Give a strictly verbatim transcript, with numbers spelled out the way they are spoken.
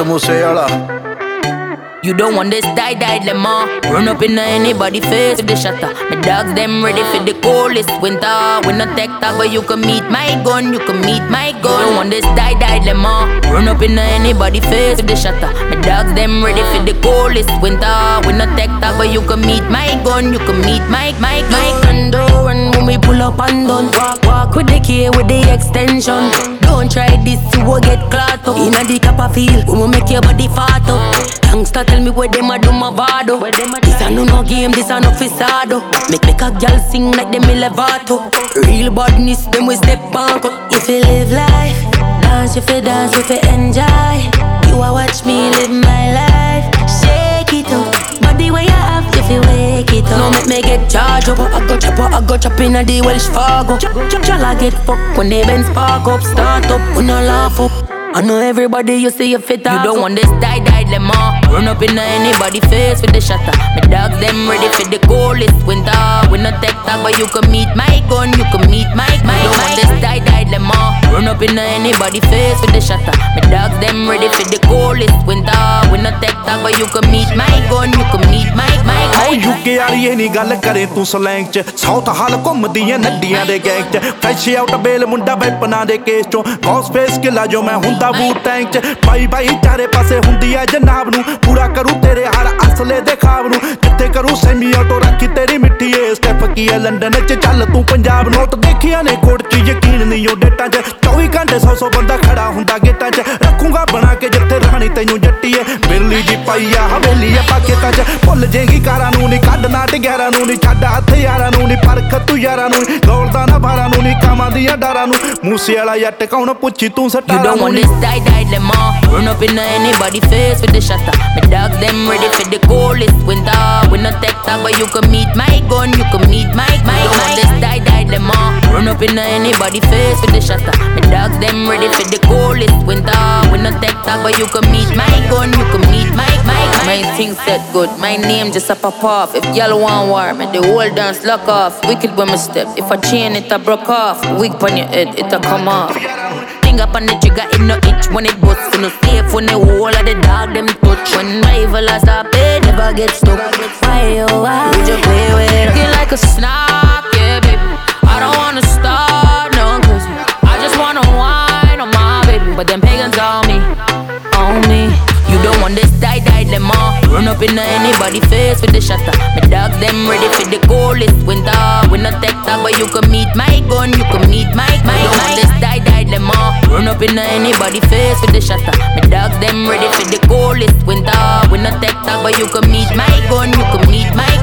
Museyala. You don't want this die-dyed lemon. Run up in anybody face with the shutter. My dogs them ready for the coldest winter. We not tech talk, but you can meet my gun. You can meet my gun. You don't want this die-dyed lemon. Run up in anybody face with the shutter. My dogs them ready for the coldest winter. We not tech talk, but you can meet my gun. You can meet my my my condo. And when we pull up and done, walk walk with the key with the extension. Don't try this, you will get caught up. Inna the copper field, we will make your body fat up. Gangsta tell me where them a do my vado. This a no no game, this a no fisado. Make make a girl sing like them Levato. Real badness, them we step back up. If you live life, dance if you dance if you enjoy. You a watch me live my life. Shake it up, body where you have if you wake it up. No make me get charged up. I go chop up, I go chop in a the Welsh Fargo. Y'all get fucked when they bend spark up. Start up, we no laugh up. I know everybody you see you fit up. You don't want this die-dyed lemon. Run up in anybody face with the shutter. My dogs them ready for the coldest winter. We not tech talk, but you can meet my gun. You can meet my my. You don't want this die-dyed lemon. Run up in anybody face with the shutter. My dogs them ready for the coldest winter. We not tech talk, but you can meet my gun. You can meet my my my. Oh UK वाली ये नहीं गल करे तू slang च Southall घुमदी ऐ नड्डियां दे गैंग च फ्रैश आउट बेल मुंडा वेपना दे केस चों गॉस फेस किला जो मैं हुंदा बूट टैंक च भाई भाई चारे पासे हुंदी ऐ जनाब नू पूरा करूं तेरे हर असले दे खाब नू जिथे करूं सेमी ऑटो रखी तेरी मिट्टी ए स्टेप की है लंदन च चल तू पंजाब नोट देखिया ने कोट च यकीन नहीं ओ डेटां च चौबीस घंटे सौ सौ बंदा खड़ा हुंदा गेटां च रखूंगा बना के जिथे रानी तैनू जट्टी ए बिरली दी पाई आ हवेली आ पाकेटां च भुल जेगी कारां नू नी कढना टिग्यारां नू नी छड्ड हत्थ यारां नू नी परख तू यारां नू दौड़दा ना बारां नू नी कामां दियां डारां नू मूसेवाला जट कौन पुੱਛੀ तू सटारां नू नी die-dyed lemon. Run up in anybody face with the shutter. My dogs them ready for the coldest winter. We not tech talk, but you can meet my gun. You can meet my my my. This die-dyed lemon. Run up in anybody face with the shutter. My dogs them ready for the coldest winter. We not tech talk, but you can meet my gun. You can meet my my my. My thing set good. My name just a pop off. If y'all want war, man, the whole dance lock off. Wicked when me step. If I chain it, I broke off. Wig on your head, it a come off. Finger up on the trigger, it no itch when it busts. You no safe when the whole of the dog them touch. When rival a stop it, never get stuck. Why oh why would you play with it? Looking like a snap, yeah baby. I don't wanna start no cause I just wanna whine on my baby. But them pagans on me, on me. You don't want this die-dyed lemon. Run up in anybody face with the shutter. My dogs them ready for the coldest winter. We not tech talk, but you can meet my gun. You can meet my my. You don't want this die-dyed lemon. Run up in anybody face with the shutter. My dogs them ready for the coldest winter. We not tech talk, but you can meet my gun. You can meet my